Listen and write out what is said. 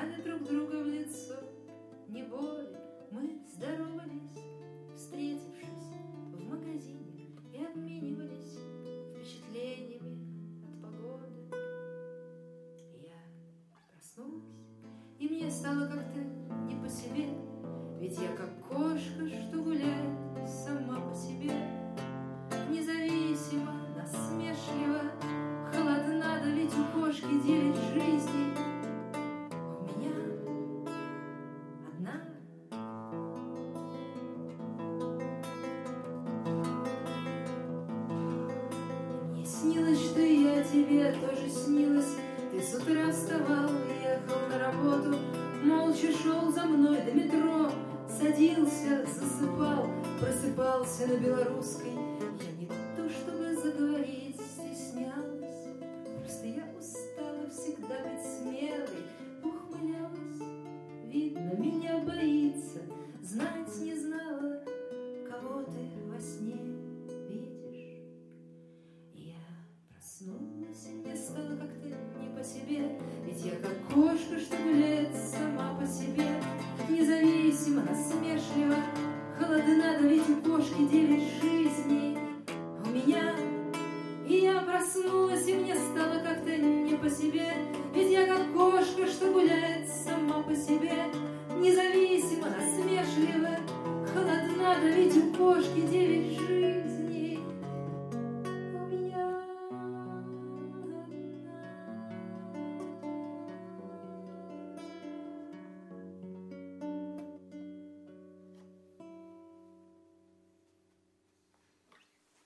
знали друг друга в лицо, не боли, мы здоровались, встретившись в магазине, и обменивались впечатлениями от погоды. Я проснулась, и мне стало как-то не по себе, ведь я как кошка, что гуляет сама по себе, независимо, насмешливо, холодна, да ведь у кошки 9 жизней, а у меня одна. Мне снилось, что и я тебе тоже снилась. Ты с утра вставал и ехал на работу, молча шел за мной до метро, садился, засыпал, просыпался на белорусской. Я не то чтобы заговорить стеснялась, просто я устала всегда быть смелой, ухмылялась. Видно, меня боится, знать не знала, кого ты во сне видишь. Я проснулась, и мне стало как-то не по себе, ведь я как кошка, что гуляет сама по себе, независимо, насмешливо, холодна, да ведь у кошки 9 жизней, а у меня. И я проснулась, и мне стало как-то не по себе, ведь я как кошка, что гуляет сама по себе, независимо, насмешливо, холодна, да ведь у кошки 9 жизней.